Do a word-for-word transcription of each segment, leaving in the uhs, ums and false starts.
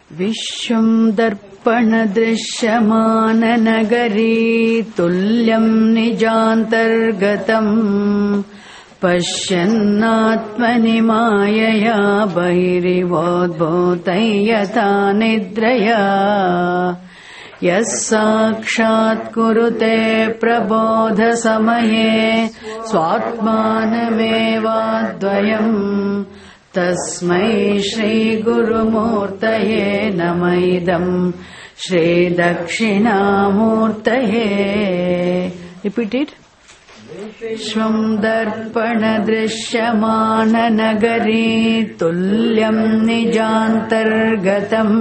विश्वं दर्पणदृश्यमाननगरी तुल्यं निजान्तर्गतम् पश्यन्नात्मनि मायया बहिरिवोद्भूतं यथा निद्रया यः साक्षात् कुरुते प्रबोधसमये स्वात्मानमेवाद्वयम् तस्मै श्रीगुरुमूर्तये नमः इदं श्रीदक्षिणामूर्तये. Repeat it. विश्वं दर्पणदृश्यमाननगरी तुल्यं निजान्तर्गतम्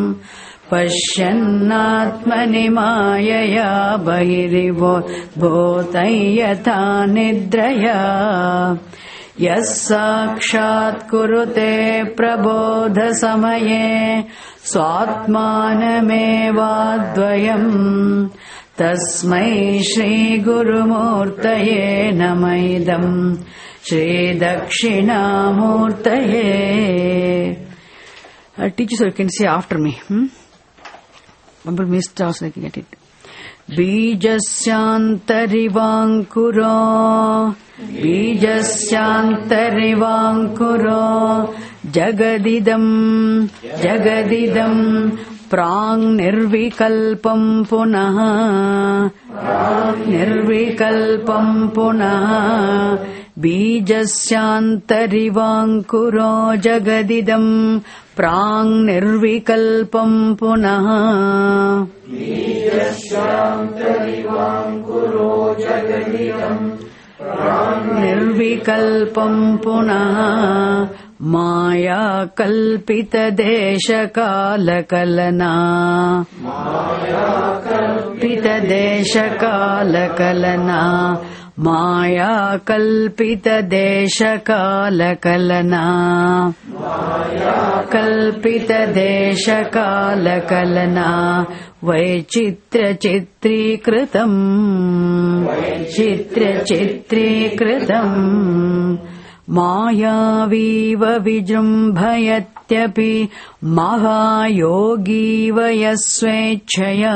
पश्यन्नात्मनि मायया बहिरिवोद्भूतं यथा निद्रया यः साक्षात् कुरुते प्रबोधसमये स्वात्मानमेवाद्वयम् तस्मै श्रीगुरुमूर्तये नमः इदं श्रीदक्षिणामूर्तये. Uh, teachers, you can say after me. Hmm? One missed also I can get it. Bijasyantarivankuro Bijasyantarivankuro Jagadidam Jagadidam Prang nirvikalpam punaha Prang nirvikalpam punaha Bijasyantarivankuro Jagadidam Prang nirvikalpam punaha Bijasyantarivankuro Jagadidam Prang nirvikalpam punaha Maya kalpita desha kala kalana Maya kalpita desha kala kalana Maya kalpita desha kala kalana Maya kalpita desha kala kalana Vaichitra chitrikritam Vaichitra chitrikritam Mayaviva vijrumbhayatyapi Mahayogiva yasvechaya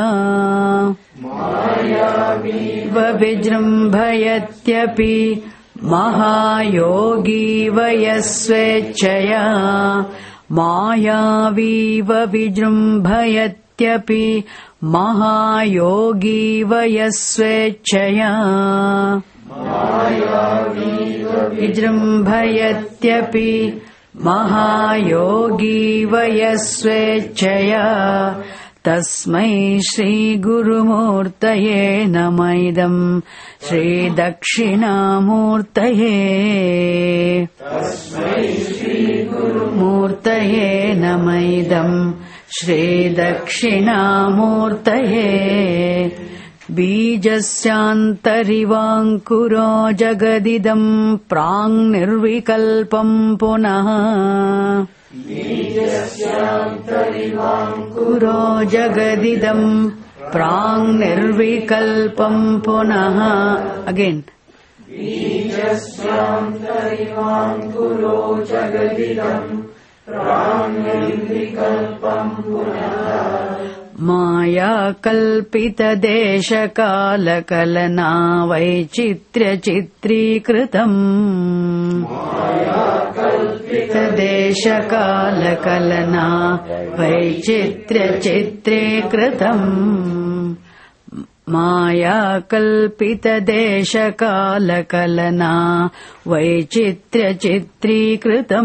Mayaviva vijrumbhayatyapi Mahayogiva yasvechaya Mayaviva vijrumbhayatyapi Mahayogiva yasvechaya Mayaviva vijrumbhayatyapi Mahayogiva yasvechaya Tasmai Shri Gurumurtaye Namah idam Shri Dakshinamurtaye. Tasmai Shri Gurumurtaye Namah idam Shri Dakshinamurtaye. Bijasyantarivankuro Jagadidam Prang nirvikalpam punaha Bijasyantarivankuro Jagadidam Prang nirvikalpam punaha. Again. Bijasyantarivankuro Jagadidam Prang nirvikalpam punaha Maya kalpita desha kala kalana Vaichitra chitrikritam Maya kalpita desha kala kalana Vaichitra chitrikritam Maya kalpita desha kala kalana Vaichitra chitrikritam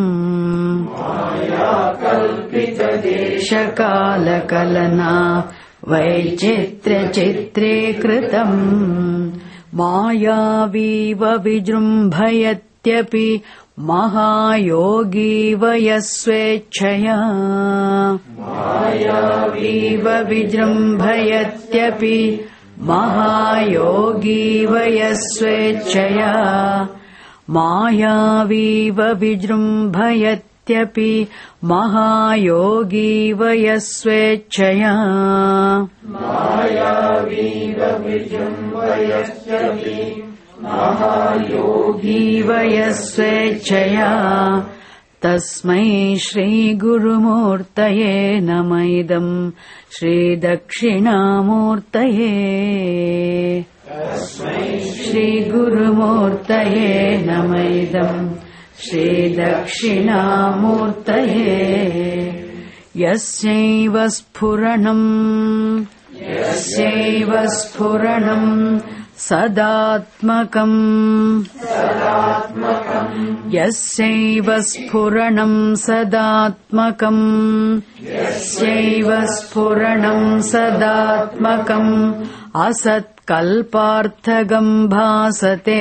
Maya kalpita desha kala kalana Vaichitra chitrikritam Mayaviva vijrumbhayatyapi Mahayogiva yasvechaya Mayaviva vijrumbhayatyapi Mahayogiva yasvechaya Mayaviva vijrumbhayatyapi Mahayogiva yasvechaya Mayaviva vijrumbhayatyapi Mahayogiva yasvechaya Tasmai Shri Gurumurtaye Namaidam Shri Dakshinamurtaye. Shri Gurumurtaye Namaidam Shri Dakshinamurtaye. Yasyaiva Sphuranam Yasyaiva Sphuranam Sadatmakam Yasyaiva Sphuranam Sadatmakam Yasyaiva Sphuranam Sadatmakam Asat Kalparthagam bhasate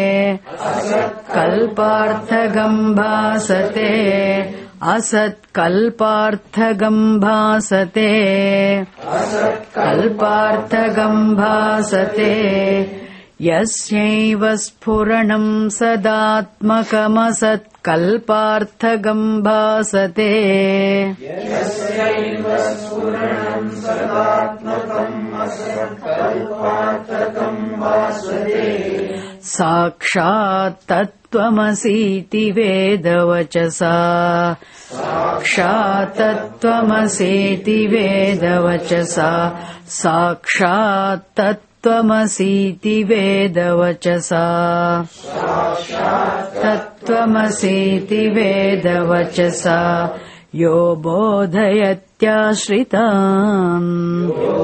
Kalparthagam bhasate Asat Kalparthagam bhasate Kalparthagam bhasate Yasyaiva Sphuranam Sadatmakam Asat Kalparthagam bhasate Yasyaiva Sphuranam Sadatmakam Asat Kalparthagam bhasate Sakshat Tattvamasiti Vedavachasa Sakshat Tattvamasiti Vedavachasa Sakshat Tattvamasiti Vedavachasa Sakshat Tattvamasiti Vedavachasa Yo bodhayatyashritan Yo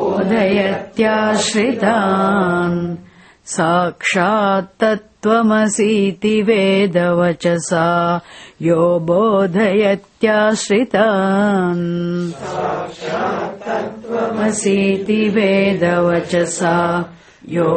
bodhayatyashritan Sakshat Tattvamasiti Vedavachasa Yo bodhayatyashritan Sakshat Tattvamasiti Vedavachasa Yo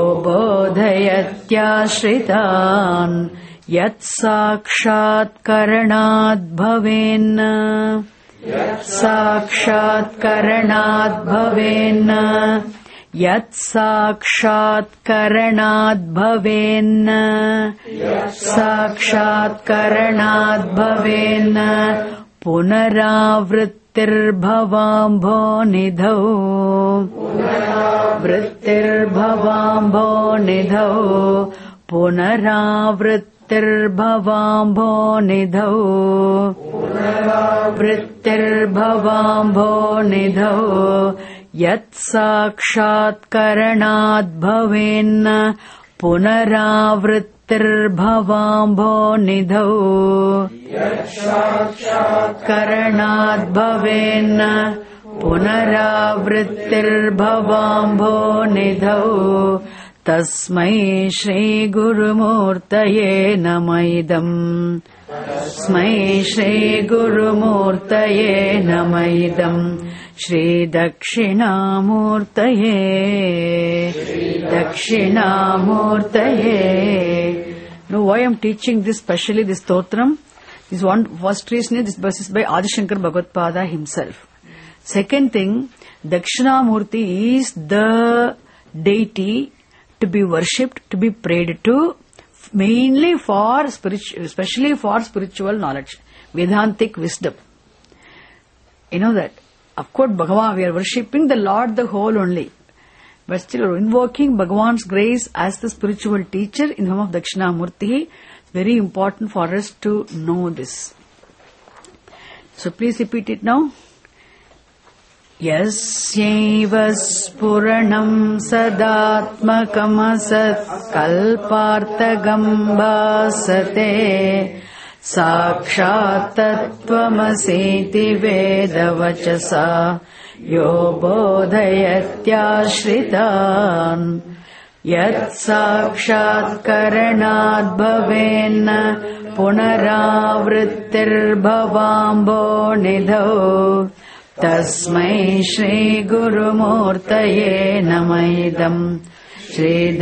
bodhayatyashritan Yat Sakshat Karanad Bhavenna Yat Sakshat Karanad Bhavenna Yat Sakshat Karanad Bhavenna Yat Sakshat Karanad Bhavenna Punaravrittir Bhavambho Nidhau Punaravrittir Bhavambho Nidhau Punaravrittir Bhavambho Nidhau Punaravrittir Bhavambho Nidhau Yat Sakshat Karanad Bhavenna Punaravrittir Bhavambho Nidhau Yat Sakshat Karanad Bhavenna Punaravrittir Bhavambho Nidhau Tasmai Shri Gurumurtaye Namaidam Tasmai Shri Gurumurtaye Namaidam Shri Dakshinamurtaye Dakshinamurtaye. Now why I am teaching this, specially this stotram? This one first reason, this verse is by Adi Shankar Bhagavad-pada himself. Second thing, Dakshinamurti is the deity to be worshipped, to be prayed to, mainly for spiritual, especially for spiritual knowledge, Vedantic wisdom. You know that. Of course, Bhagavan, we are worshipping the Lord, the whole only. But still invoking Bhagavan's grace as the spiritual teacher in the form of Dakshinamurti. It's very important for us to know this. So please repeat it now. Yasyaiva Spuranam Sadatmakam Asat Kalparthagam bhasate Sakshat Tattvamasiti Vedavachasa Yo bodhayatyashritan Yat Sakshat Karanad Bhavenna Punaravrittir Bhavambho Nidhau Tasmai Shri Gurumurtaye Namaidam Shri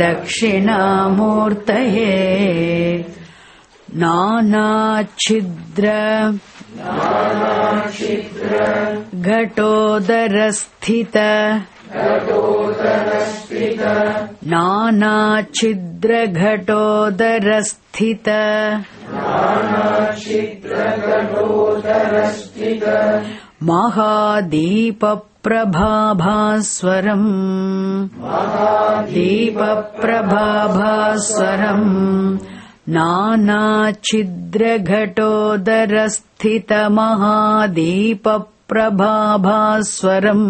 Dakshinamurtaye. Nana Chidra Nana Chidra Ghatodharasthita Ghatodharasthita Nana Chidra Ghatodharasthita Nana Chidra Ghatodharasthita Mahadeepa Prabhabhaswaram Mahadeepa Prabhabhaswaram नानाच्छिद्रघटोदरस्थितमहादीपप्रभाभास्वरम्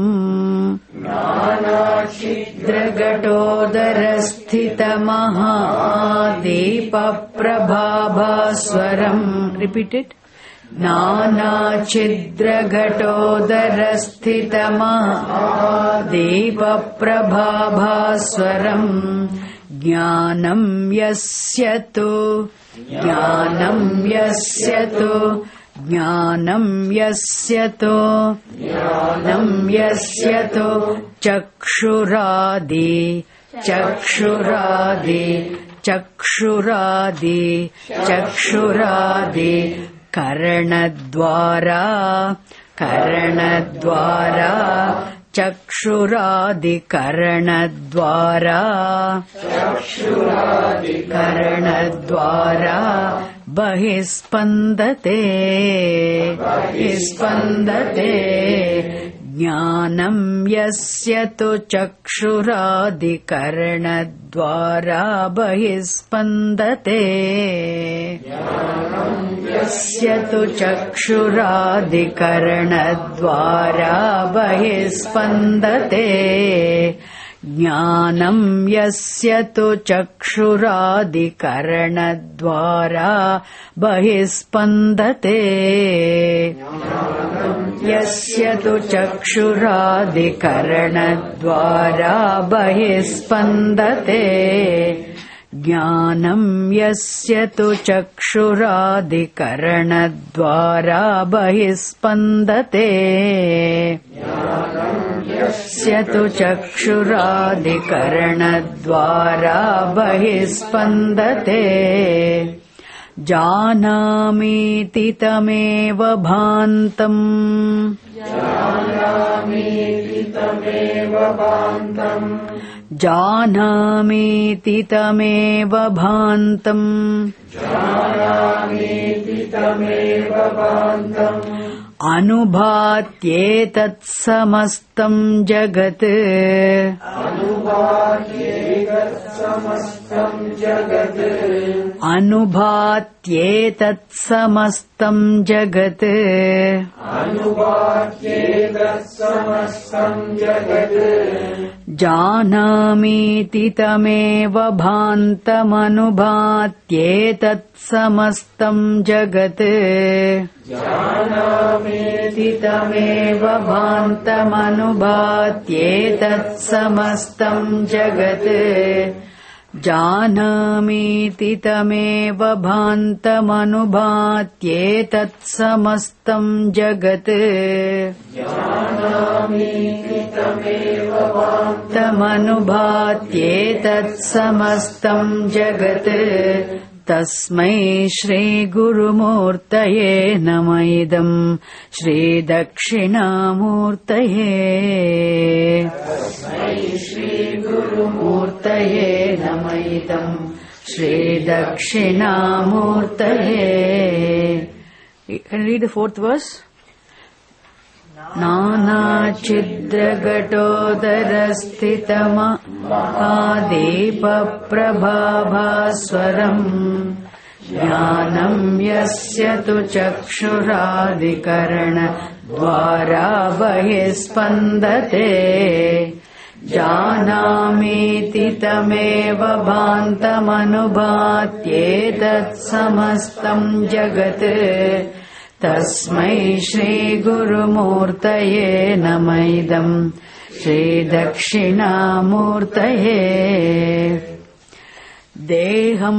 नानाच्छिद्रघटोदरस्थितमहादीपप्रभाभास्वरम् Repeat it. नानाच्छिद्रघटोदरस्थितमहादीपप्रभाभास्वरम् ज्ञानं यस्य तु ज्ञानं यस्य तु ज्ञानं यस्य तु ज्ञानं यस्य तु चक्षुरादि चक्षुरादि चक्षुरादि चक्षुरादि कर्णद्वारा कर्णद्वारा चक्षुरादिकर्णद्वारा चक्षुरादिकर्णद्वारा बहिस्पन्दते बहिस्पन्दते ज्ञानं यस्य तु चक्षुरादिकर्णद्वारा बहिस्पन्दते यस्य तु चक्षुरादिकर्णद्वारा बहिस्पन्दते ज्ञानं यस्य तु चक्षुरादिकर्णद्वारा बहिस्पन्दते यस्य तु चक्षुरादिकर्णद्वारा बहिस्पन्दते ज्ञानं यस्य तु चक्षुरादिकर्णद्वारा बहिस्पन्दते यस्य तु चक्षुरादिकर्णद्वारा बहिस्पन्दते जानामीति तमेव भान्तम् जानामीति तमेव भान्तम् जानामीति तमेव भान्तम् जानामीति तमेव भान्तम् अनुभात्येतत् समस्तं जगत् अनुभात्येतत् समस्तं जगत् अनुभात्येतत् समस्तं जगत् अनुभात्येतत् समस्तं जगत् जानामीति तमेव भान्तमनुभात्येतत् समस्तं जगत् जानामीति तमेव भान्तमनुभात्येतत् समस्तं जगत् जानामीति तमेव भान्तमनुभात्येतत् समस्तं जगत् जानामीति तमेव भान्तमनुभात्येतत् समस्तं जगत् तस्मै श्रीगुरुमूर्तये नमः इदं श्रीदक्षिणामूर्तये तस्मै श्रीगुरुमूर्तये नमः इदं श्रीदक्षिणामूर्तये. Can you read the fourth verse? नानाच्छिद्रघटोदरस्थितमहादीपप्रभाभास्वरम् ज्ञानं यस्य तु चक्षुरादिकर्णद्वारा बहिस्पन्दते जानामीति तमेव भान्तमनुभात्येतत् समस्तं जगत् तस्मै श्रीगुरुमूर्तये नमः इदं श्रीदक्षिणामूर्तये. देहं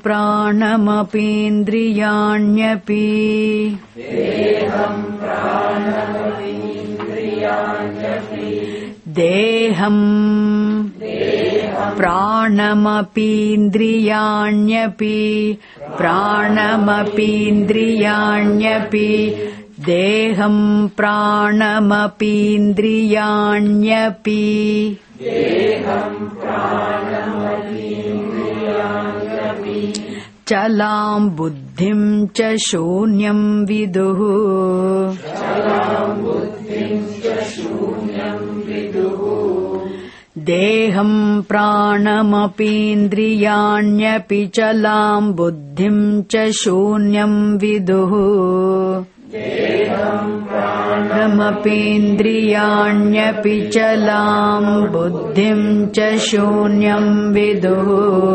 प्राणमपीन्द्रियाण्यपि देहं प्राणमपीन्द्रियाण्यपि देहं प्राणमपीन्द्रियाण्यपि प्राणमपीन्द्रियाण्यपि देहं प्राणमपीन्द्रियाण्यपि देहं प्राणमपीन्द्रियाण्यपि चलां बुद्धिं च शून्यं विदुः चलां बुद्धिं च शून्यं विदुः देहं प्राणमपीन्द्रियाण्यपि चलां बुद्धिं च शून्यं विदुः प्राणमपीन्द्रियाण्यपि चलां बुद्धिं च शून्यं विदुः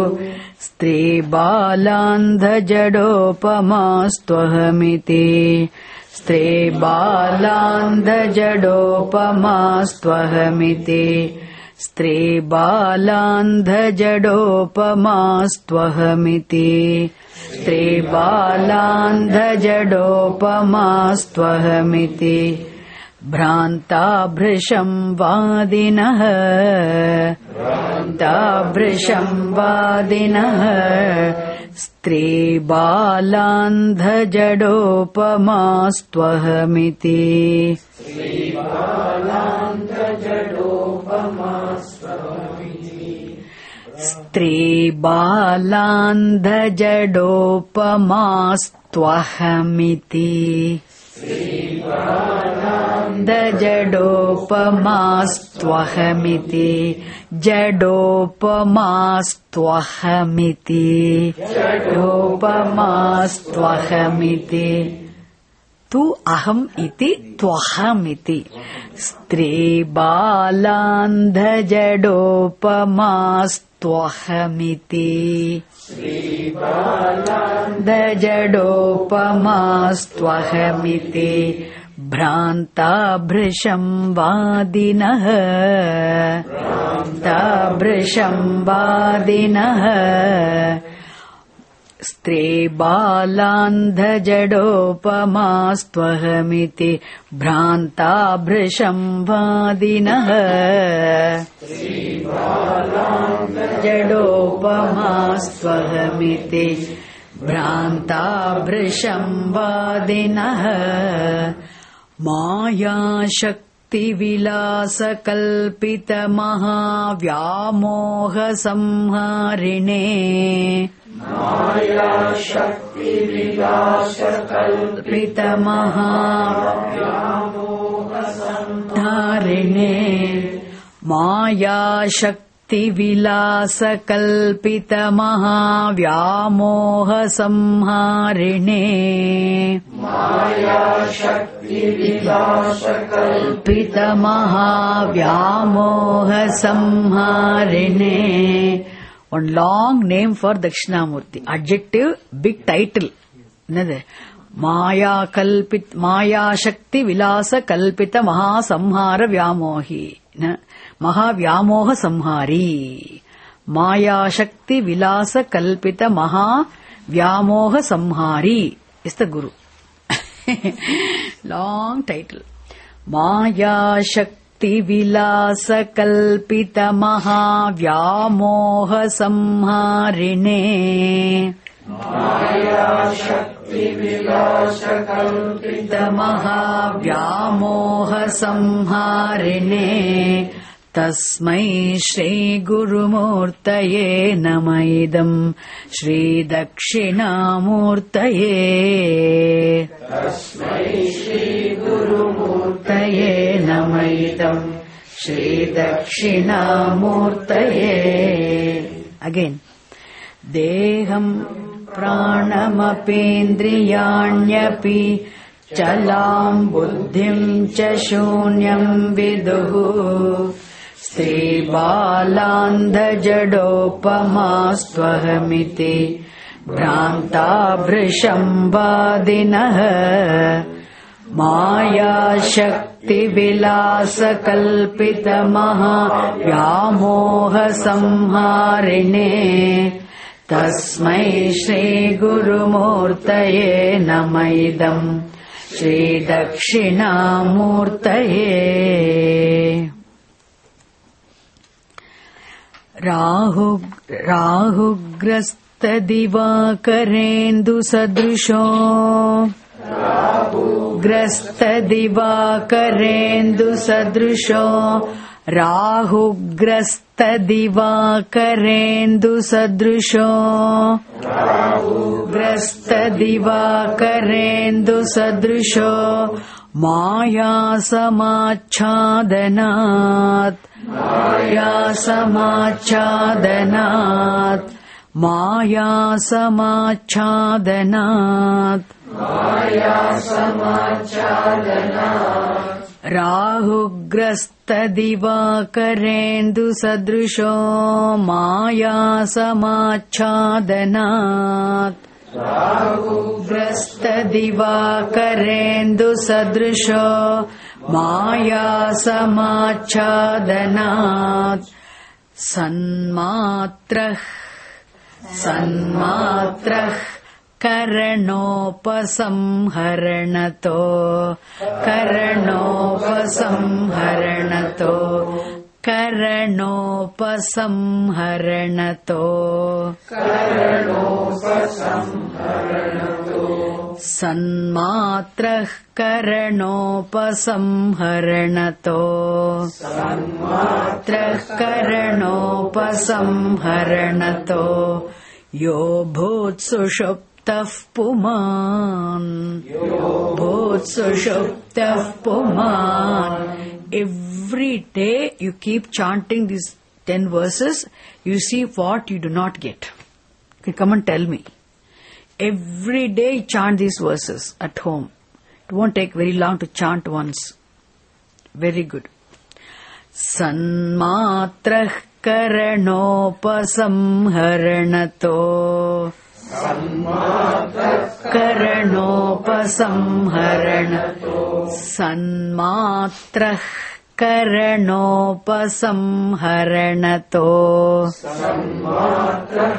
स्त्रीबालान्धजडोपमास्त्वहमिति स्त्रीबालान्धजडोपमास्त्वहमिति स्त्रीबालान्धजडोपमास्त्वहमिति स्त्रीबालान्धजडोपमास्त्वहमिति भ्रान्ताभृशं वादिनः भ्रान्ताभृशं वादिनः स्त्रीबालान्धजडोपमास्त्वहमिति स्त्रीबालान्धजडोपमास्त्वहमिति जडोपमास्त्वहमिति जडोपमास्त्वहमिति जडोपमास्त्वहमिति तु अहम् इति त्वहमिति स्त्रीबालान्धजडोपमास्त्वहमिति स्त्रीबालान्धजडोपमास्त्वहमिति भ्रान्ताभृशं वादिनः भ्रान्ताभृशं वादिनः स्त्रीबालान्धजडोपमास्त्वहमिति भ्रान्ताभृशं वादिनः जडोपमास्त्वहमिति भ्रान्ताभृशं वादिनः मायाशक्तिविलासकल्पितमहाव्यामोहसंहारिणे मायाशक्तिविलासकल्पितमहाव्यामोहसंहारिणे मायाशक्तिविलासकल्पितमहाव्यामोहसंहारिणे मायाशक्तिविलासकल्पितमहाव्यामोहसंहारिणे. One long name for Dakshinamurti. Adjective, big title. Another. Maya kalpit, Maya Shakti Vilasa Kalpita Maha Samhara Vyamohi. Maha Vyamoha Samhari. Maya Shakti Vilasa Kalpita Maha Vyamoha Samhari is the Guru. Long title. Maya Shakti Vilasa Kalpita Maha Vyamoha Samharine. Maya Shakti Vilasa Kalpita Maha Vyamoha Samharine. Tasmai Shri Guru Murtaye Namaidam Shri Dakshina Murtaye. Tasmai Shri Guru Murtaye Namaidam Shri Dakshina Murtaye. Again. Deham pranamapendriyanyapi chalam buddhim cha shunyam viduhu. Sri balandha jadopamastvahamiti Bhranta brisham vadinah. Maya shakti vilasa kalpita maha vyamoha samharine. Tasmai Shri Guru Murtaye Namaidam Shri Dakshina Murtaye. Rahu Rahugrasta Divakarendu Sadrusho. Rahugrasta Divakarendu Sadrusho. Rahugrasta Divakarendu Sadrusho. Rahugrasta Divakarendu Sadrusho. मायासमाच्छादनात् मायासमाच्छादनात् मायासमाच्छादनात् मायासमाच्छादनात् राहुग्रस्तदिवाकरेन्दु सदृशो मायासमाच्छादनात् राहुग्रस्तदिवाकरेन्दु सदृशो मायासमाच्छादनात् सन्मात्रः सन्मात्रः करणोपसंहरणतो करणोपसंहरणतो करणोपसंहरणतो करणोपसंहरणतो सन्मात्रः करणोपसंहरणतो सन्मात्रः करणोपसंहरणतो यो भूत्सुषुप्तः पुमान् यो भूत्सुषुप्तः पुमान्. Every day you keep chanting these ten verses, you see what you do not get. Okay, come and tell me. Every day chant these verses at home. It won't take very long to chant once. Very good. Sanmatrah karanopasamharanato Sanmatrah karanopasamharanato Sanmatrah karanopasamharanato Sanmatrah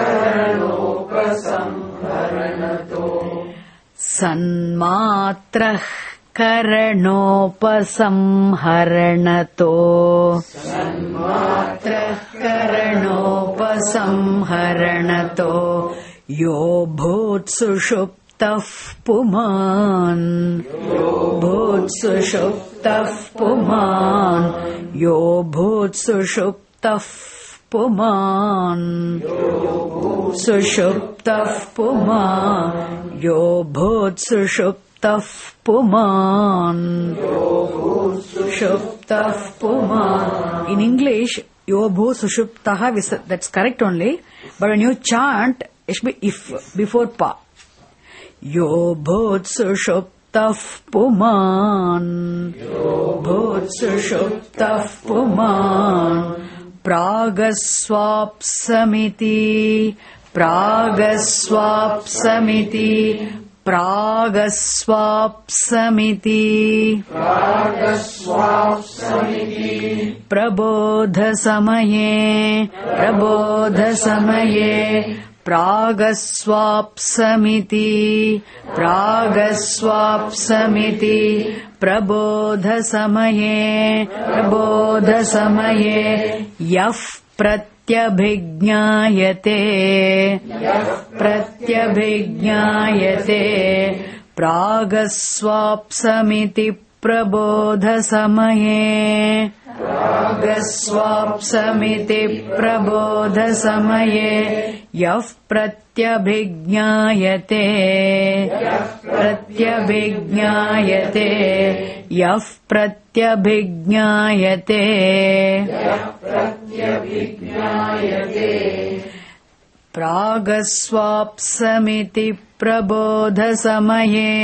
karanopasamharanato Sanmatrah karanopasamharanato Sanmatrah karanopasamharanato Yo bhutsushuptah puman Yo bhutsushuptah puman Yo bhutsushuptah puman Yo bhutsushuptah puman Yo bhutsushuptah puman Yo bhutsushuptah puman. In English, Yo bhutsushuptah, that's correct only. But when you chant, it should be if before pa. Yo bhutsushuptah puman Yo bhutsushuptah puman Pragaswapsamiti Pragaswapsamiti Pragaswapsamiti Pragaswapsamiti Prabodha-samaye Prabodha-samaye Pragaswapsamiti Pragaswapsamiti Prabodha-samaye Prabodha-samaye Yaf pratyabhijñāyate Yaf pratyabhijñāyate Pragaswapsamiti Prabodha-samaye Pragaswapsamiti Prabodha-samaye Yaf pratyabhijñāyate Yaf pratyabhijñāyate Yaf pratyabhijñāyate Yaf pratyabhijñāyate Pragaswapsamiti Prabodha-samaye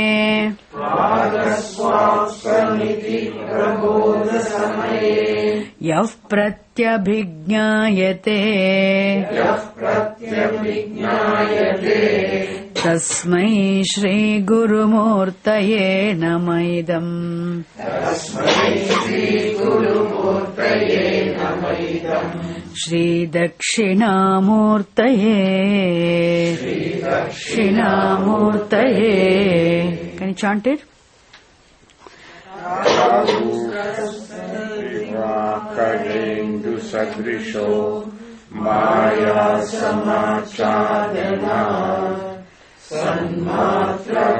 Pragaswapsamiti Prabodha-samaye Yaf pratyabhijñāyate Yaf pratyabhijñāyate Tasmai Shri Gurumurtaye Namaidam Tasmai Shri Gurumurtaye Namaidam Shri Dakshinamurtaye Shri Dakshinamurtaye. Can you chant it? Karendu sadrisho maya samachadana sanmatra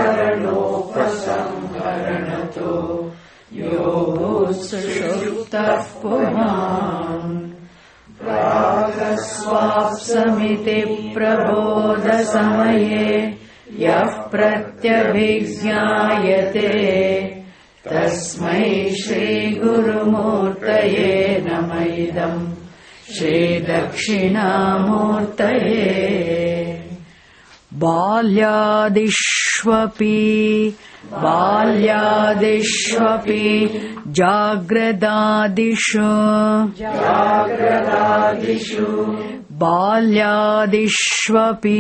karanopasamharanato yo bhutsushuptah puman Pragaswapsamiti Prabodha-samaye Yaf pratyabhijñāyate तस्मै श्रीगुरुमूर्तये नमः इदम् श्रीदक्षिणामूर्तये बाल्यादिष्वपि बाल्यादिष्वपि जाग्रदादिषु जाग्रदादिषु बाल्यादिष्वपि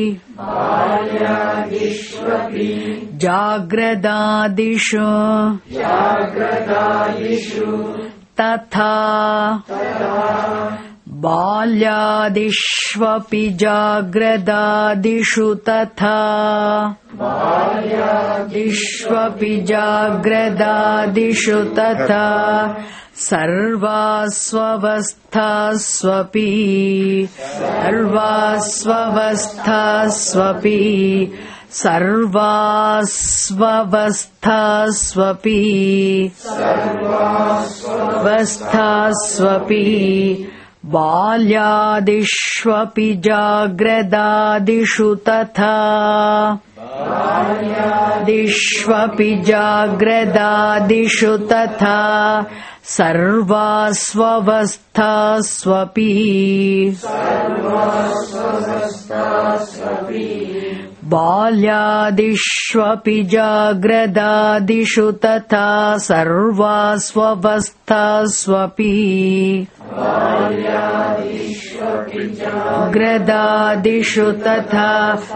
बाल्यादिष्वपि जाग्रदादिषु जाग्रदादिषु तथा बाल्यादिष्वपि जाग्रदादिषु तथा बाल्यादिष्वपि जाग्रदादिषु तथा सर्वास्वस्थास्वपि सर्वास्वस्थास्वपि सर्वास्वस्थास्वपि सर्वास्वस्थास्वपि बाल्यादिष्वपि जाग्रदादिषु तथा बाल्यादिष्वपि जाग्रदादिषु तथा सर्वास्वस्थास्वपि सर्वास्वस्थास्वपि बाल्यादिष्वपि जाग्रदादिषु तथा सर्वास्वस्थास्वपि बाल्यादिष्वपि जाग्रदादिषु तथा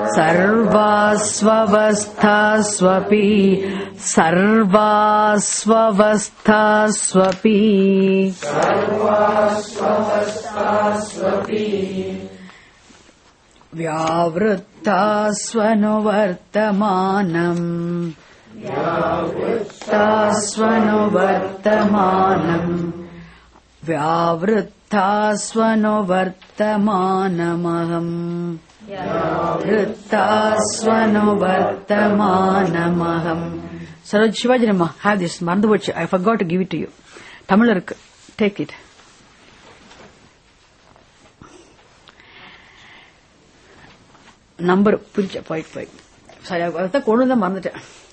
सर्वास्वस्थास्वपि सर्वास्वस्थास्वपि सर्वास्वस्थास्वपि व्यावृत्तास्वनुवर्तमानम् व्यावृत्तास्वनुवर्तमानम् व्यावृत्तास्वनुवर्तमानमहम् व्यावृत्तास्वनुवर्तमानमहम् Saroj Shivaji Namah, have this Manduvachi. I forgot to give it to you. Tamil irukku. Take it. Number point five. Sorry, I was going to the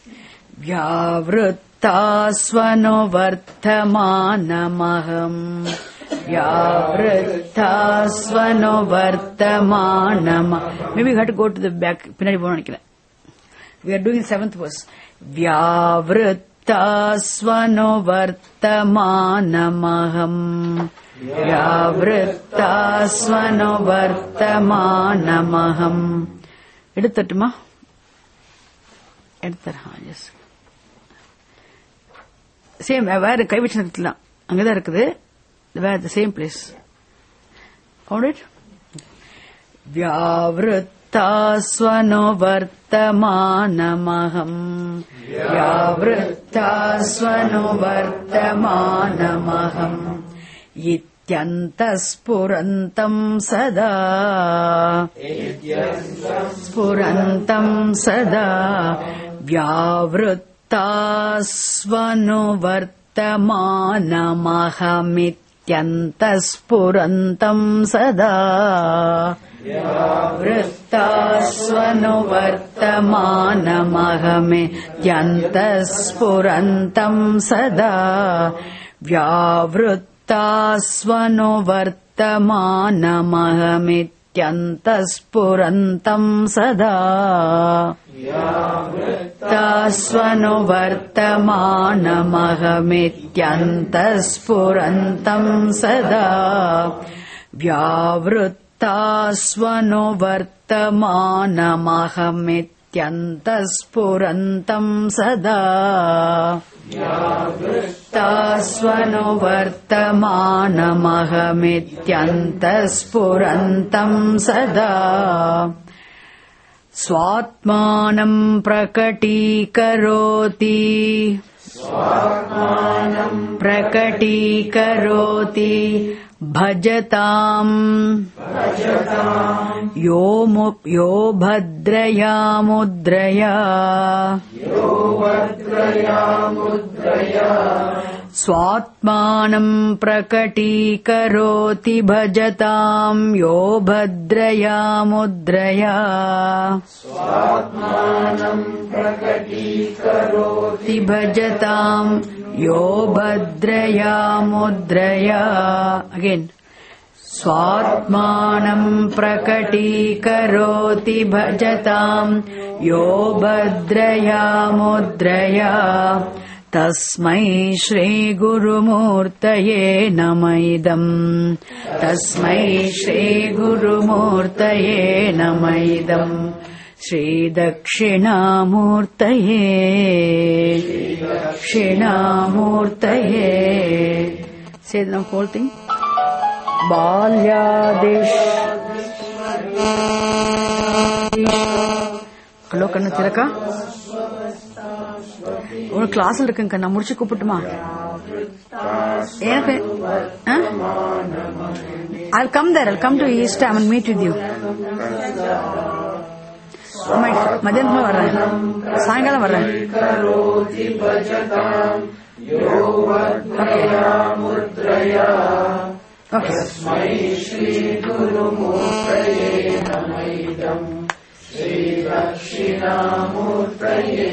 Vyavrittasvanovartamanamaham. Vyavrittasvanovartamanamaham. Maybe you have to go to the back. We are doing seventh verse. Vyavrittasvanovartamanamaham. Vyavrittasvanovartamanamaham. எடுத்துட்டுமா எடுத்துறா yes same வேற கை வச்சு நிறுத்தலாம் அங்கதான் இருக்குது வேற the same place found it व्यावृत्तास्वनुवर्तमानमहम् व्यावृत्तास्वनुवर्तमानमहम् इत्यन्तस्फुरन्तम् सदा स्फुरन्तम् सदा व्यावृत्तास्वनुवर्तमानमहमित्यन्तस्फुरन्तम् सदा व्यावृत्तास्वनुवर्तमानमहमित्यन्तस्फुरन्तम् सदा व्यावृत्तास्वनुवर्तमानमहमित्यन्तस्फुरन्तम् सदा व्यावृत्तास्वनुवर्तमानमहमित्यन्तस्फुरन्तम् सदा व्यावृत्तास्वनुवर्तमानमहमित्यन्तस्फुरन्तम् सदा व्यावृत्तास्वनुवर्तमानमहमित्यन्तस्फुरन्तम् सदा स्वात्मानं प्रकटीकरोति स्वात्मानं प्रकटीकरोति भजताम् भजताम् यो मु यो भद्रया मुद्रया यो भद्रया मुद्रया स्वात्मानं प्रकटीकरोति भजतां यो भद्रया मुद्रया स्वात्मानं प्रकटीकरोति भजतां यो भद्रया मुद्रया अगेन स्वात्मानं प्रकटीकरोति भजतां यो भद्रया मुद्रया तस्मै श्री गुरुमूर्तये नमः इदम् तस्मै श्री गुरुमूर्तये नमः इदम् श्री दक्षिणामूर्तये दक्षिणामूर्तये say the whole thing बाल्यादेश ஹலோ கண்ணு திறக்கா ஒரு கிளாஸ்ல இருக்குங்க நான் முடிச்சு கூப்பிட்டுமா எனக்கு I'll come there I'll come to East and meet with you மதியானம் வர்றேன் சாயங்காலம் வர்றேன் ஓகே श्री गुरुमूर्तये नमः इदम् श्री दक्षिणामूर्तये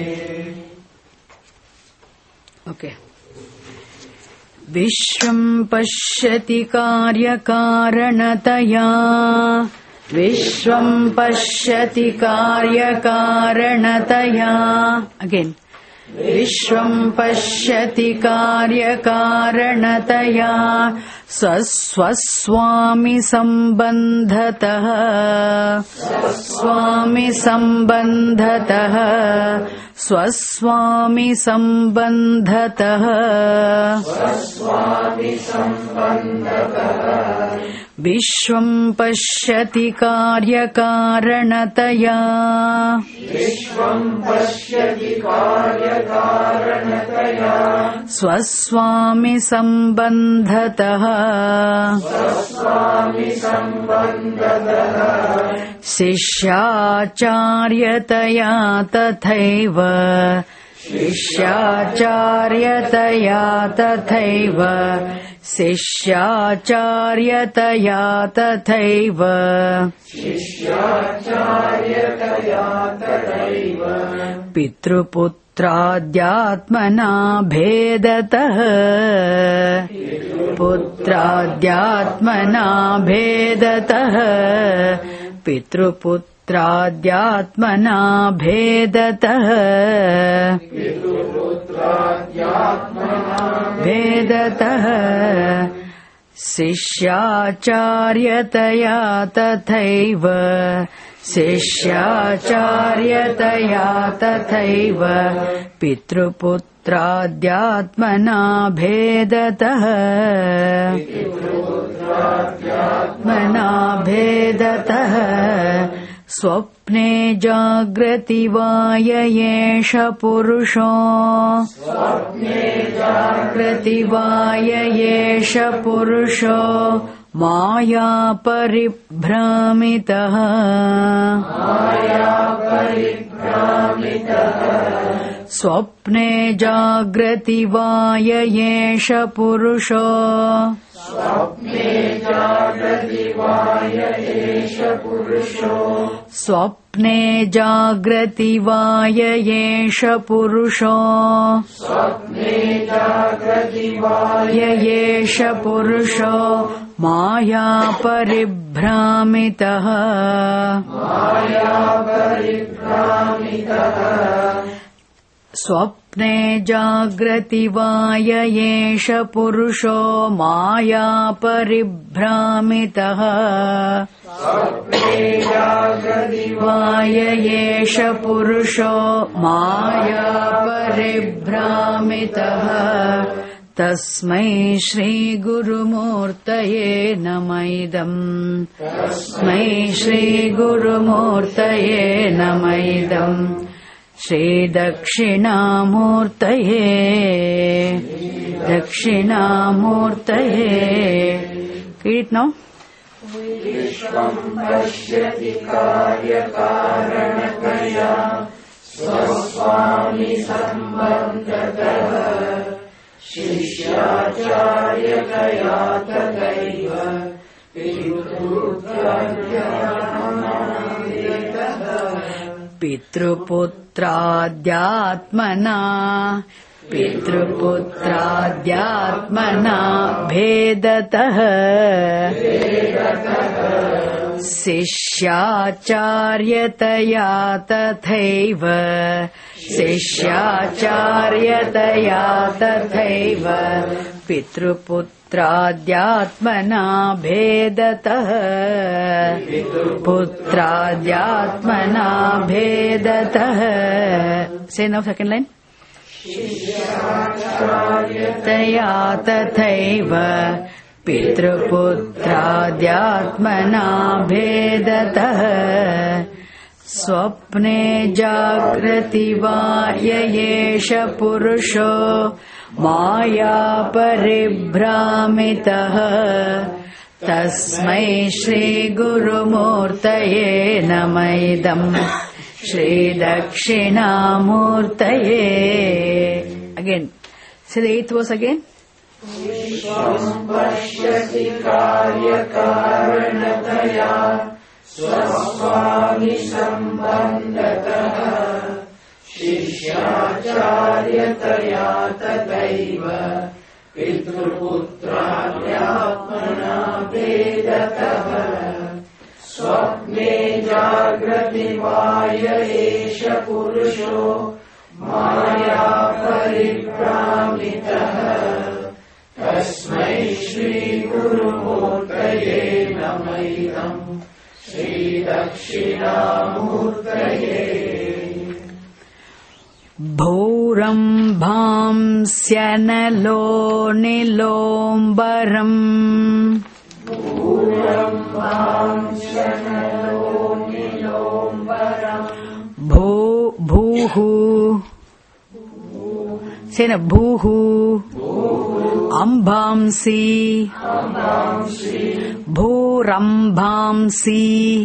ओके विश्वं पश्यति कार्यकारणतया विश्वं पश्यति कार्यकारणतया अगेन विश्वं पश्यति कार्यकारणतया स्वस्वामि सम्बन्धतः स्वस्वामि सम्बन्धतः स्वस्वामि सम्बन्धतः स्वस्वामि सम्बन्धतः विश्वं पश्यति कार्यकारणतया विश्वं पश्यति कार्यकारणतया स्वस्वामि सम्बन्धतः स्वस्वामि सम्बन्धतः शिष्याचार्यतया तथैव शिष्याचार्यतया तथैव शिष्याचार्यतया तथैव शिष्याचार्यतया तथैव पितृपुत्राद्यात्मना भेदतः पुत्राद्यात्मना भेदतः पितृपुत्राद्यात्मना भेदतः भेदतः शिष्याचार्यतया तथैव शिष्याचार्यतया तथैव पितृपुत्राद्यात्मना भेदतः आत्मना भेदतः स्वप्ने जाग्रति वाययेष पुरुषो स्वप्ने जाग्रति वाययेष पुरुषो माया परिभ्रामितः माया परिभ्रामितः स्वप्ने जाग्रति वाययेष पुरुषो स्वप्ने जाग्रति वाययेष पुरुषो स्वप्ने जाग्रति वाययेष पुरुषो स्वप्ने जाग्रति वाययेष पुरुषो माया परिभ्रामितः माया परिभ्रामितः स्वप्ने जाग्रति वाययेष पुरुषो माया परिभ्रामितः स्वप्ने जाग्रति वाययेष पुरुषो माया परिभ्रामितः तस्मै श्री गुरुमूर्तये नमः इदम् तस्मै श्री गुरुमूर्तये नमः इदम् श्री दक्षिणामूर्तये दक्षिणामूर्तये कीर्त नो विश्वं पश्यति कार्यकारणतया स्वस्वामि सम्बन्धतः श्री शिष्याचार्यतया तथैव पितृपुत्राद्यात्मना पितृपुत्राद्यात्मना भेदतः शिष्याचार्यतया तथैव शिष्याचार्यतया तथैव पितृपुत्राद्यात्मना भेदतः पुत्राद्यात्मना भेदतः. Say now second line. शिष्याचार्यतया तथैव पितृपुत्राद्यात्मना भेदतः. स्वप्ने जागृति वा येष पुरुषो माया परिभ्रामितः तस्मै श्रीगुरुमूर्तये नमः श्रीदक्षिणामूर्तये. Again, say the eighth verse again. विश्वं पश्यति कार्यकारणतया स्वस्वामिसम्बन्धतः शिष्याचार्यतया तथैव पितृपुत्राद्यात्मना भेदतः. स्वप्ने जागृति वा एष पुरुषो माया परिभ्रामितः तस्मै श्रीगुरुमूर्तये नमः श्रीदक्षिणामूर्तये. भूरम्भांस्यनलो निलोम्बरम् भूरम्भांस्यनलो निलोम्बरम् भू भूः सेन भूः अम्भांसि भूरम्भांसि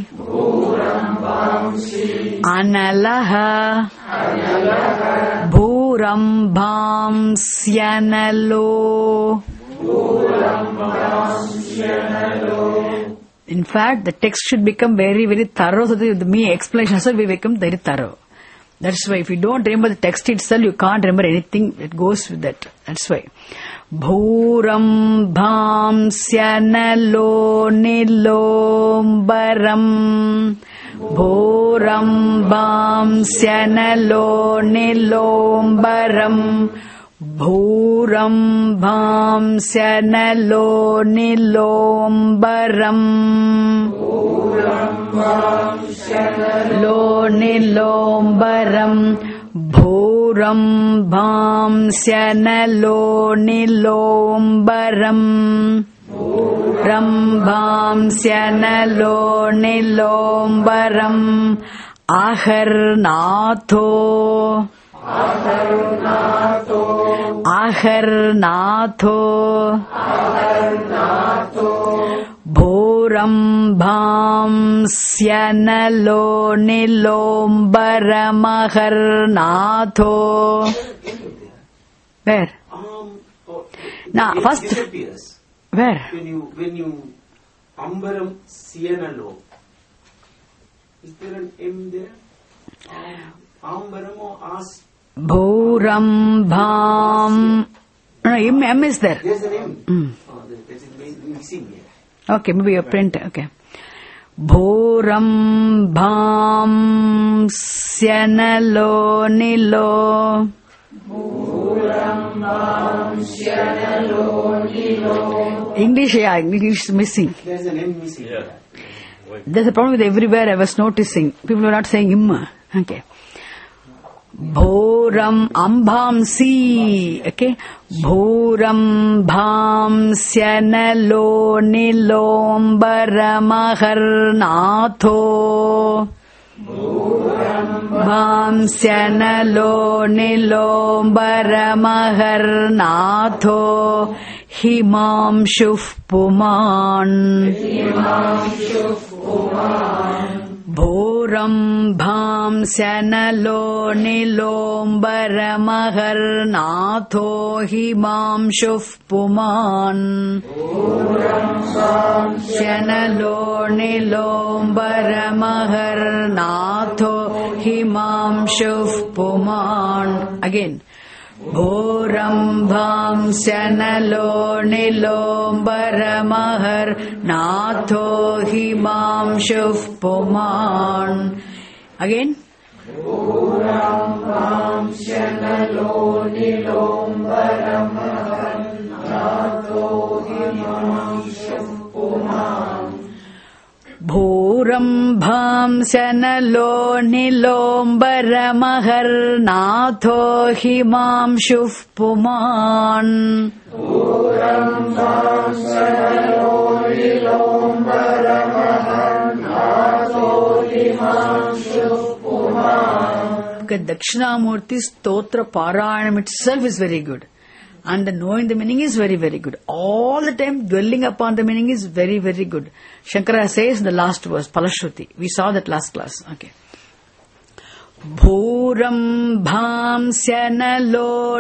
अनलः भूरम्भांस्यनलो. In fact, the text should become very, very thorough, so that me explanation also will become very thorough. That's why if you don't remember the text itself, you can't remember anything that goes with that. That's why. Bhurambhamsyanalo nilombaram Bhurambhamsyanalo nilombaram Bhurambhamsyanalo nilombaram Lo nilombaram Bhurambhamsyanalo nilombaram Rambhamsyanalo nilombaram Aharnatho Aharnatho Aharnatho Aharnatho Bhurambhamsyanalo nilombaramaharnatho. Where? Um, oh, Now, it first. disappears. Where? When you, when you, Ambaram Siyanalo. Is there an M there? Um, Ambaram or As? Bhurambham. No, M, M is there. There's an M. Mm. Oh, there- that is missing here. Okay, maybe your print. Okay. Bhurambhamsyanalo nilo. English, yeah, English is missing. There's an M missing here. There's a problem with everywhere I was noticing. People are not saying imma. Okay. Bhuram ambhamsi. Okay. Bhuram bhamsyanalo nilombaramaharnatho. Bhamsyanalo nilombaramaharnatho. Himamshuf puman. भूरम्भां स्यनलो निलोम्बरमहर्नाथो हिमांशुः पुमान् स्यनलो निलोम्बरमहर्नाथो हिमांशुः पुमान् again भूरम्भां स्यनलो निलोम्बरमहर्नाथो हिमांशुः पुमान् again भूरम्भां स्यनलो निलोम्बरमहर्नाथो हिमांशुः पुमान् भूरम्भां स्यनलो निलोम्बरमहर्नाथो हिमांशुः पुमान् भूरम्भां स्यनलो निलोम्बरमहर्नाथो हिमांशुः पुमान्. Okay, Dakshinamurti Stotra Parayanam itself is very good. And the knowing the meaning is very, very good. All the time dwelling upon the meaning is very, very good. Shankara says in the last verse, Palashruti. We saw that last class. Okay. Bhurambham syanalo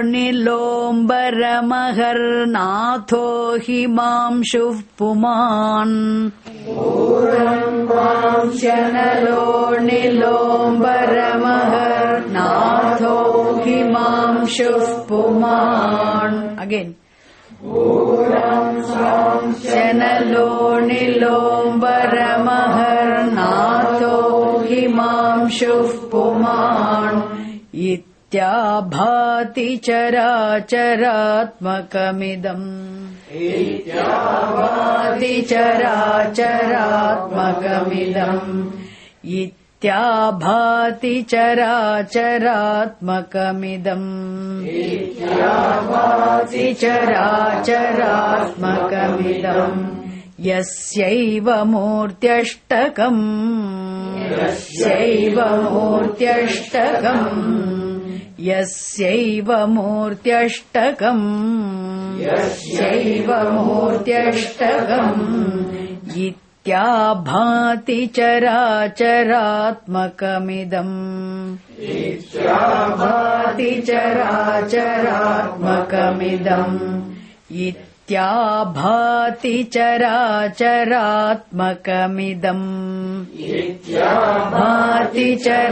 nilombaramarnatho himamshuv puman. Bhurambham syanalo nilombaramarnatho himamshuv puman. Again. Bhurambham syanalo nilombaramarnatho himamshuv puman. Ityabhati characharatmakamidam. Ityabhati characharatmakamidam. Ityabhati characharatmakamidam. Ityabhati characharatmakamidam. Yasyaiva murtyashtakam. Yasyaiva murtyashtakam. Yasyaiva murtyashtakam. Yasyaiva murtyashtakam. Ityabhati characharatmakamidam. Ityabhati characharatmakamidam. Ityabhati characharatmakamidam. Ityabhati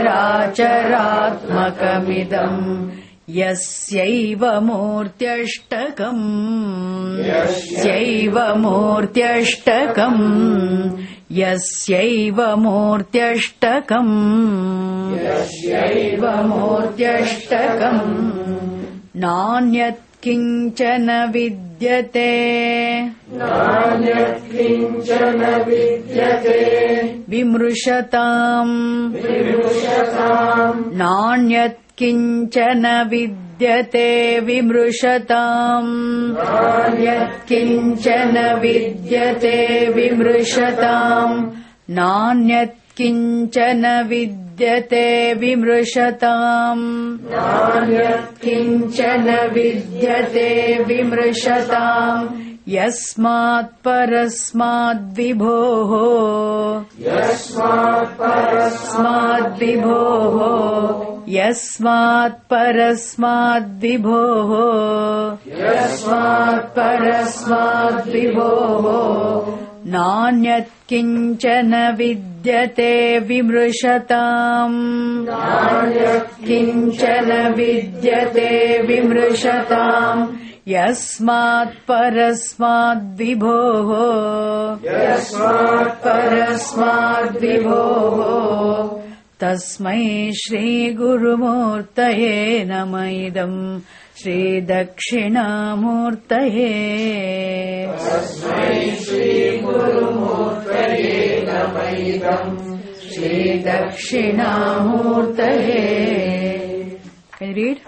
characharatmakamidam. Yasyaiva murtyashtakam. Yasyaiva murtyashtakam. Yasyaiva murtyashtakam. Yasyaiva murtyashtakam. Nanyat kinchana vidyate. Nanyat kinchana vidyate. Vimrushatam. Vimrushatam. Nanyat kinchana vidyate. Vimrushatam. Nanyat kinchana vidyate. Vimrushatam. Nanyat kinchana vidyate. Vimrushatam. Nanyat kinchana vidyate. Vimrushatam. Yasmat parasmad vibhoho. Yasmat Yasmat vibhoho. Yasmat parasmad vibhoho. Yasmat parasmad vibhoho. Nanyat kinchana vidyate. Vimrushatam. Nanyat Kinchana vidyate. Vimrushatam. Yasmat parasmad vibhoho. Yasmat parasmad vibhoho. Tasmai Shri Gurumurtaye Namaidam. Shri Dakshinamurtaye. Tasmai Shri Gurumurtaye Namaidam. Shri Dakshinamurtaye. Can you read?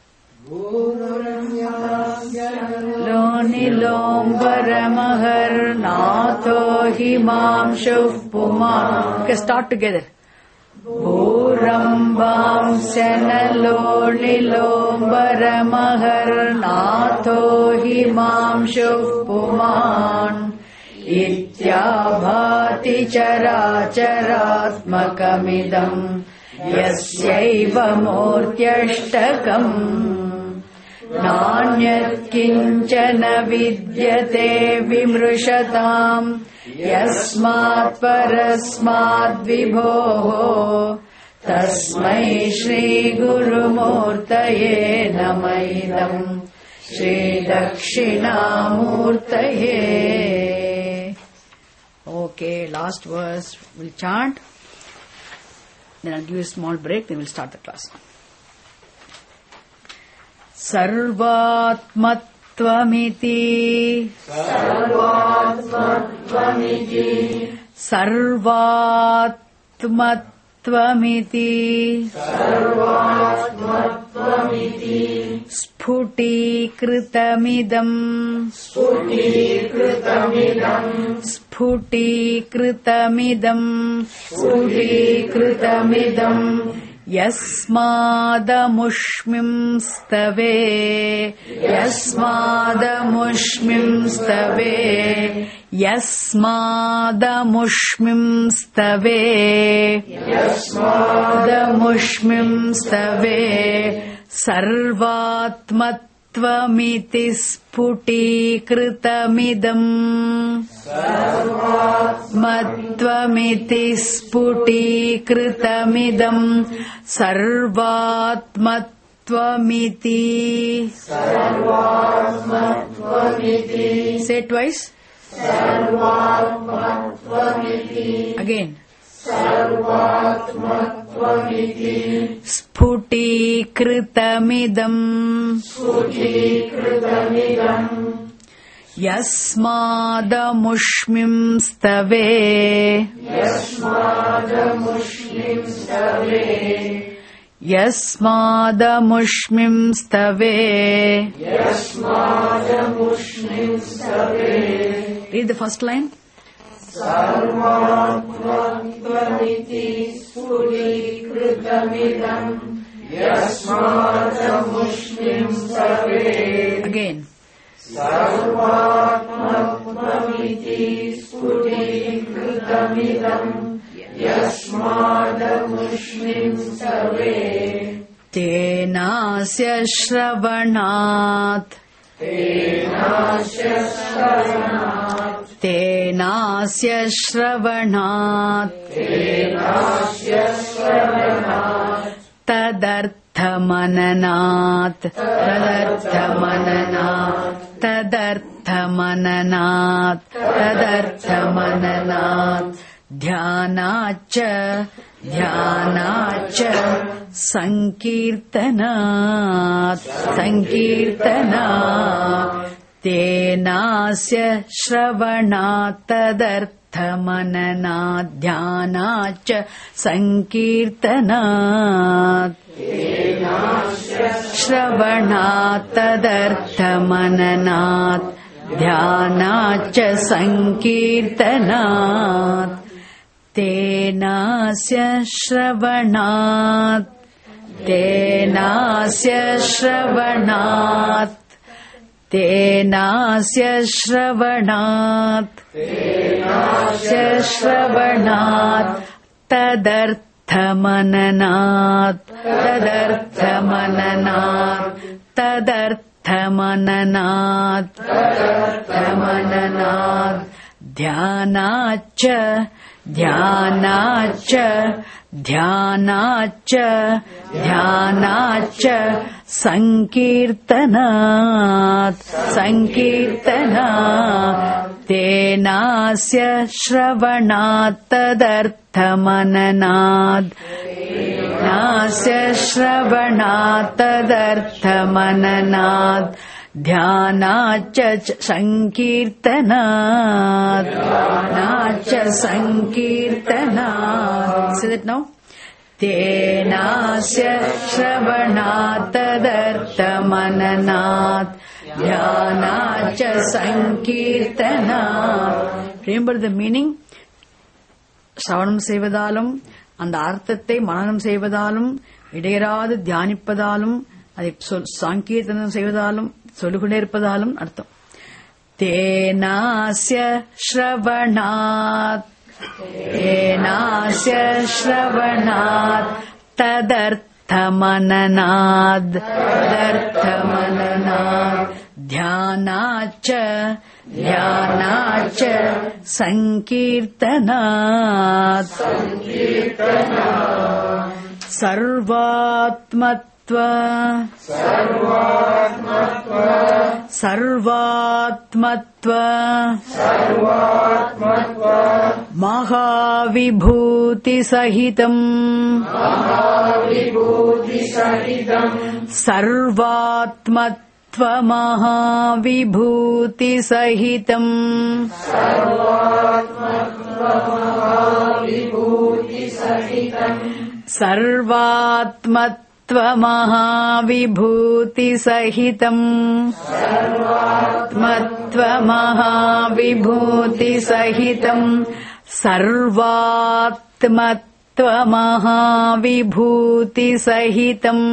Lonilombaramahar-natho himamshuv puman. Okay, start together. Bhurambam syanalonilombaramahar-natho himamshuv puman. इत्याभाति चराचरात्मकमिदम् यस्यैव मूर्त्यष्टकम् नान्यत्किञ्चन विद्यते विमृशताम् यस्मात् परस्माद्विभोः तस्मै श्रीगुरुमूर्तये नमः इदम् श्रीदक्षिणामूर्तये. Okay, last verse we'll chant. Then I'll give you a small break, then we'll start the class. Sarvatmattvamiti Sarvatmattvamiti Sarvatmattvamiti Sarvatmattvamiti Sputikritamidam Sputikritamidam Sputikritamidam Sputikritamidam Yasmadamushmimstave Yasmadamushmimstave Yasmadamushmimstave Yasmadamushmimstave Sarvatmattvamiti Sputikritamidam Sarvatmattvamiti Sputikritamidam Sarvatmattvamiti Sarvatmattvamiti Say it twice. Sarvatmattvamiti Again. Sarvatmattvamiti Sputikritamidam Sputikritamidam Yasmadamushmimstave Yasmadamushmimstave Yasmadamushmimstave Yasmadamushmimstave. Read the first line. Sarvatmattvamiti Sputikritamidam Yasmadamushmimstave. Again. Sarvatmattvamiti Sputikritamidam Yasmadamushmimstave. Tenasya shravanat Tenasya shravanat Tenasya shravanat Tenasya shravanat Tadarthamananat Tadarthamananat Tadarthamananat Tadarthamananat Dhyanacha Dhyanacha Sankirtanat Sankirtanat Tenasya shravanat Tadarthamananat Dhyanacha Sankirtanat Shravanat Tadarthamananat Dhyanacha Sankirtanat Tenasya shravanat Tenasya shravanat Tenasya shravanat Tenasya shravanat Tadarthamananat Tadarthamananat Tadarthamananat Tadarthamananat Dhyanacha Dhyanacha Dhyanacha Dhyanacha Sankirtanat Sankirtanat Tenasya shravanat Tadarthamananat Tenasya shravanat Tadarthamananat Dhyanacha Sankirtanat Dhyanacha Sankirtanat. Say that now. Tenasya shravanat tadarthamananat Dhyanacha Sankirtanat. Remember the meaning? Shravanam செய்வதாலும் அந்த அர்த்தத்தை மனனம் செய்வதாலும் இடையராது தியானிப்பதாலும் அதை சாங்கீர்த்தனம் செய்வதாலும் சொல்லிக்கொண்டே இருப்பதாலும் அர்த்தம். तेनास्य श्रवणात् तेनास्य श्रवणात् तदर्थमननात् तदर्थमननात् ध्यानाच्च ध्यानाच्च संकीर्तनात् सर्वात्मत्व सर्वात्मत्व सर्वात्मत्व सर्वात्मत्व महाविभूति सहितम् महाविभूति सहितम् सर्वात्मत्व महाविभूति सहितम् सर्वात्मत्व महाविभूति सहितम् सर्वात्मत्व महाविभूति सहितम् सर्वात्मत्व महाविभूति सहितम् सर्वात्मत्व महाविभूति सहितम्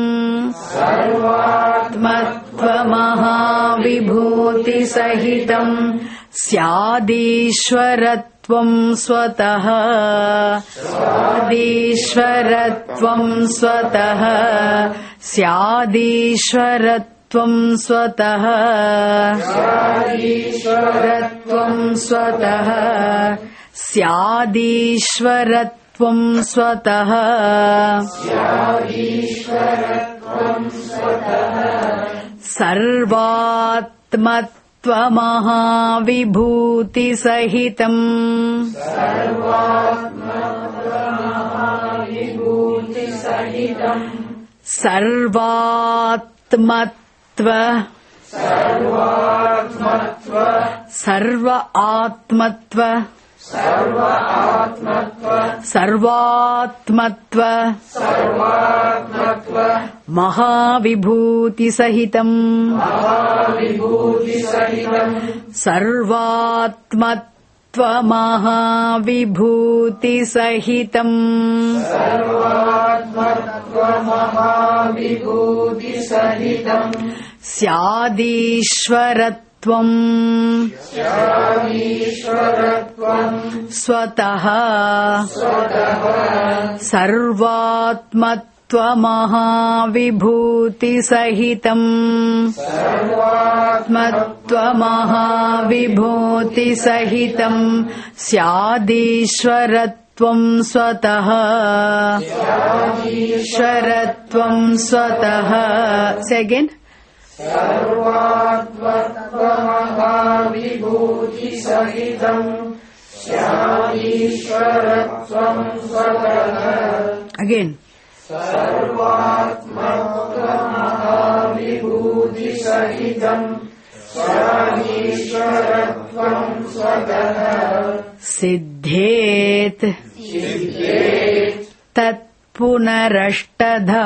सर्वात्मत्व महाविभूति सहितम् स्यादीश्वरत्वं स्वतः स्यादीश्वरत्वं स्वतः स्यादीश्वरत्वं स्वतः स्यादीश्वरत्वं स्वतः स्यादीश्वरत्वं स्वतः स्यादीश्वरत्वं स्वतः सर्वात्मत्वमहाविभूति सहितम् सर्वात्मत्वमहाविभूति सहितम् सर्वात्मत्व सर्वात्मत्व सर्व आत्मत्व सर्व आत्मत्व सर्वात्मत्व सर्वात्मत्व महाविभूति सहितम् महाविभूति सहितम् सर्वात्मत्व महाविभूति सहितम् सर्वात्मत्व महाविभूति सहितम् स्यादीश्वरत्वम् स्यादीश्वरत्वम् स्वतः स्वतः सर्वात्मत्व महाविभूति सहितम् सर्वात्मत्व महाविभूति सहितम् स्यादीश्वरत्वं स्वतः ईश्वरत्वं स्वतः से अगेन सर्वात्मत्वमहाविभूति सहितम् स्यादीश्वरत्वम् स्वतः अगेन सर्वात्मत्वमहाविभूति सहितम् स्यादीश्वरत्वम् स्वतः सिद्धेत सिद्धेत् तत्पुनरष्टधा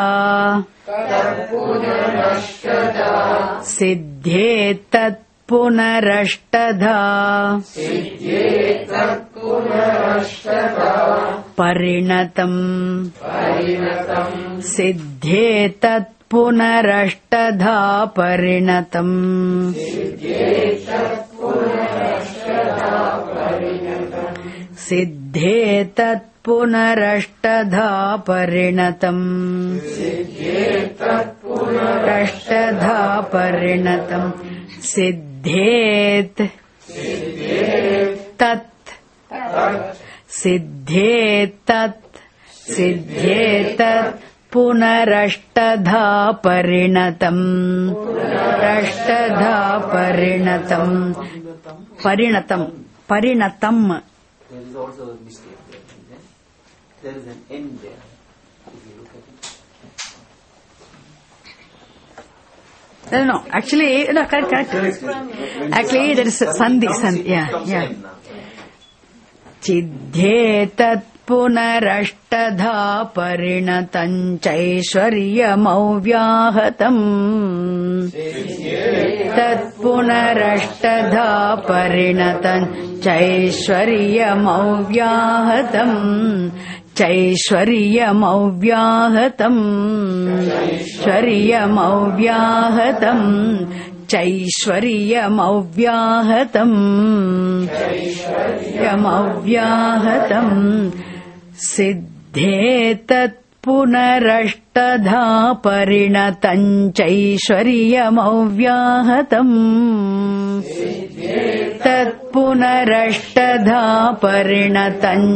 तत्पुनरष्टधा सिद्धेत तत्पुनरष्टधा सिद्धेत् तत्पुनरष्टधा परिणतम् परिणतम् सिद्धेत तत्पुनरष्टधा परिणतम् सिद्धेत् तत्पुनरष्टधा परिणतम् सिद्धेत तत्पुनरष्टधा परिणतम् सिद्धेत् तत्पुनरष्टधा अष्टधा परिणतम् सिद्धेत तत् सिद्धेतत् सिद्धेतत् पुनरष्टधा परिणतम् पुनरष्टधा परिणतम् परिणतम् परिणतम् There is also a mistake there. isn't there? There is an N there. If you look at it. No, no, actually, no, correct, correct. Actually, there is a sandhi, sandhi, yeah, yeah. Chiddhetat पुनरष्टधा परिणतम् चैश्वर्यमव्याहतम् तत्पुनरष्टधा परिणतम् चैश्वर्यमव्याहतम् चैश्वर्यमव्याहतम् चैश्वर्यमव्याहतम् चैश्वर्यमव्याहतम् यमव्याहतम् सिद्धे तत्पुनरष्टधा परिणतम् चैश्वर्यमव्याहतम् तत्पुनरष्टधा परिणतम्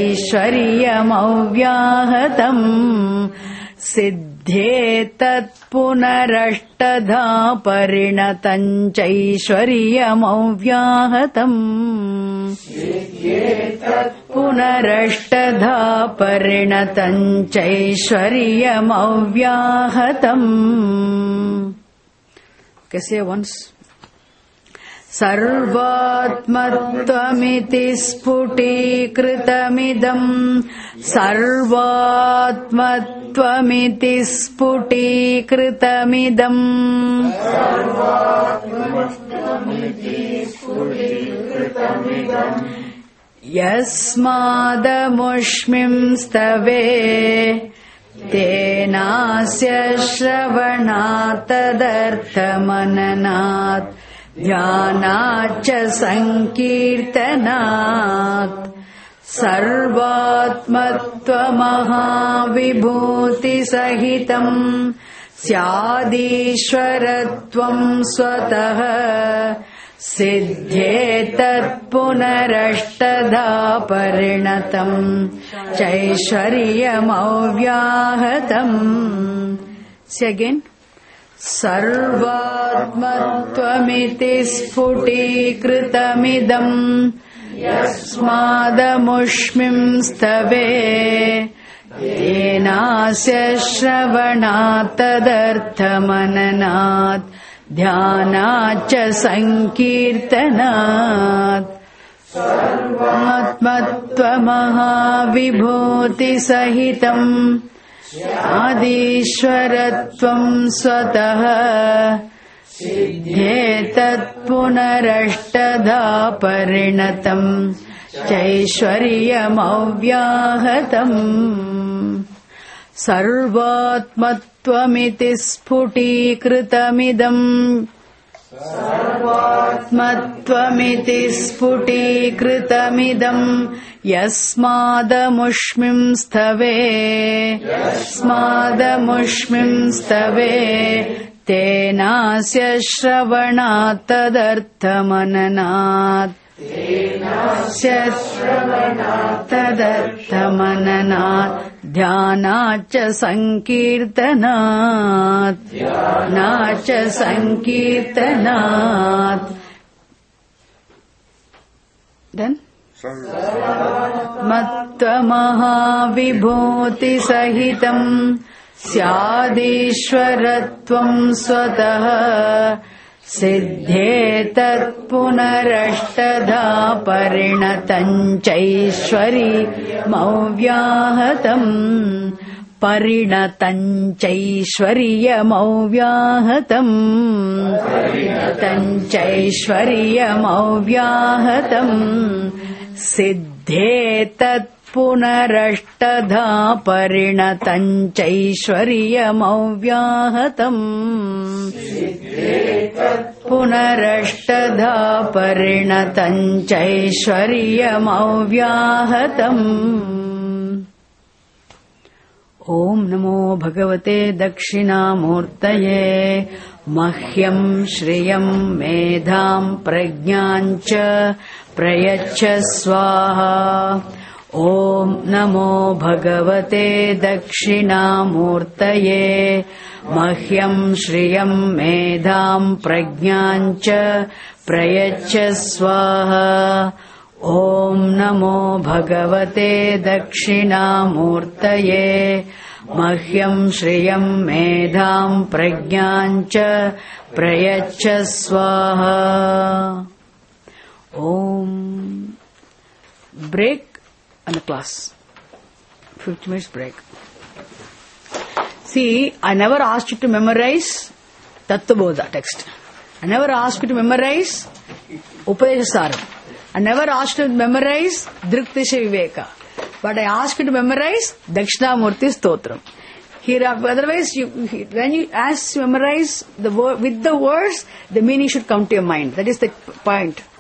चैश्वर्यमव्याहतम् सिद्धे तत्पुनरष्टधा परिणतम् चैश्वर्यमव्याहतम् पुनरष्टधा परिणतम् चैश्वर्यमव्याहतम् कैसे once सर्वात्मत्वमिति स्फुटीकृतमिदम् सर्वात्मत्वमिति स्फुटीकृतमिदम् यस्मादमुष्मिंस्तवे तेनास्य श्रवणात् तदर्थमननात् ध्यानाच्च संकीर्तनात् सर्वात्मत्वमहाविभूतिसहितम् स्यादीश्वरत्वम् स्वतः सिद्धे तत्पुनरष्टधा परिणतम् चैश्वर्यमव्याहतम् से again सर्वात्मत्वमिति स्फुटीकृतमिदम् यस्मादमुष्मिंस्तवे तेनास्य श्रवणात् तदर्थमननात् ध्यानाच्च संकीर्तनात् आत्मत्वमहाविभूतिसहितम् आदिश्वरत्वम् स्वतः सिद्धे तत्पुनरष्टधा परिणतम् चैश्वर्यमव्याहतम् सर्वात्मत्वमिति स्फुटीकृतमिदम् सर्वात्मत्वमिति स्फुटीकृतमिदम् यस्मादमुष्मिंस्तवे यस्मादमुष्मिंस्तवे तेनास्य श्रवणात् तदर्थमननात् तेनास्य श्रवणात् तदर्थमननात् ध्यानाच्च संकीर्तनात् ध्यानाच्च संकीर्तनात् देन् मत्वमहाविभूतिसहितम् स्यादीश्वरत्वम् स्वतः सिद्धे तत्पुनरष्टधा परिणतम् चैश्वर्यमव्याहतम् परिणतम् चैश्वर्यमव्याहतम् परिणतम् चैश्वर्यमव्याहतम् सिद्धे तत्पुनरष्टधा परिणतम् चैश्वर्यमव्याहतम् पुनरष्टधा परिणतम् चैश्वर्यमव्याहतम् ॐ नमो भगवते दक्षिणामूर्तये मह्यम् श्रियम् मेधाम् प्रज्ञाम् च प्रयच्छ स्वाहा ॐ नमो भगवते दक्षिणामूर्तये मह्यम् श्रियम् मेधाम् प्रज्ञाम् च प्रयच्छ स्वाहा ॐ नमो भगवते दक्षिणामूर्तये मह्यम् श्रियम् मेधाम् प्रज्ञाम् च प्रयच्छ स्वाहा ॐ break and a class fifty minutes break. See, I never asked you to memorize Tattvabodha text. I never asked you to memorize Upadeshasaram. I never asked you to memorize Drishdasha Viveka. But I asked you to memorize Dakshinamurti Stotram. Here, otherwise, you, when you as you memorize the word with the words, the meaning should come to your mind. That is the point.